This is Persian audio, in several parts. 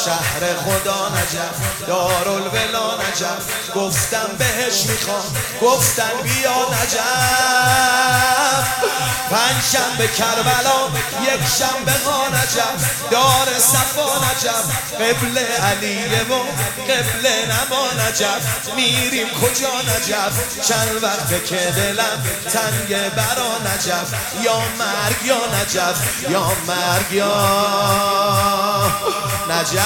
شهر خدا نجف دارالولا نجف گفتم بهش میخوام گفتن بیا نجف پنجشنبه کربلا یک شنبه ها نجف دار صفا نجف قبله علیه و قبله نما نجف میریم کجا نجف چند وقته که دلم تنگ برا نجف یا مرگ یا نجف یا مرگ یا نجف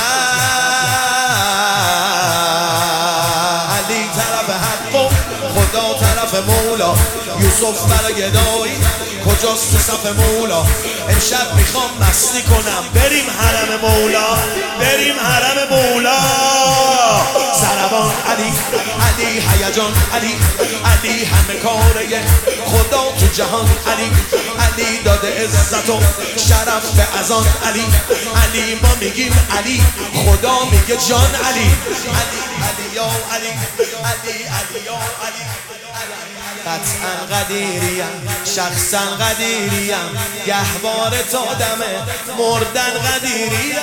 علی طرف حق و خدا طرف مولا یوسف برای دایی کجاست تو صف مولا امشب میخوام مستی کنم بریم حرم مولا بریم حرم مولا سربان علی علی هیجان علی علی همه کاره خدا تو جهان علی علی داده عزت و شرف به اذان علی علی ما میگیم علی خدا میگه جان علی علی علی یا علی علی علی یا علی قطعا قدیریم شخصا قدیریم گهواره تا دمه مردن قدیریم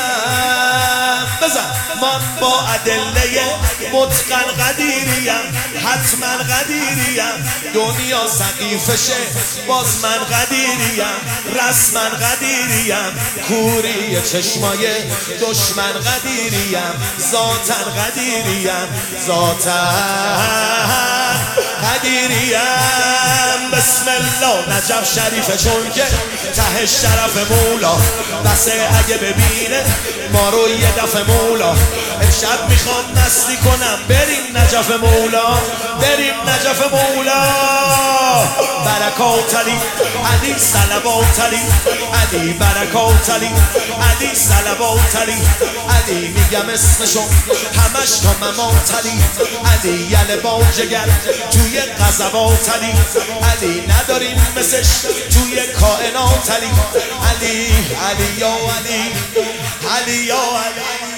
بزن من با ادله متقن قدیریم حتما قدیریم دنیا سقیفشه باز من قدیریم رسما قدیریم کوری چشمای دشمن قدیریم ذاتا قدیریم ذاتا قدیریم بسم الله نجف شریفه چون که ته شرف مولا بسه اگه ببینه ما رو یه دفعه مولا امشب میخوام مستی کنم بریم نجف مولا بریم نجف مولا برکات علی علی صلوات علی علی برکات علی علی صلوات علی علی میگم اسمشو همش تا ممات علی علی یله با جگر توی غزوات علی علی نداریم مثلش توی کائنات علی علی علی یا علی علی یا علی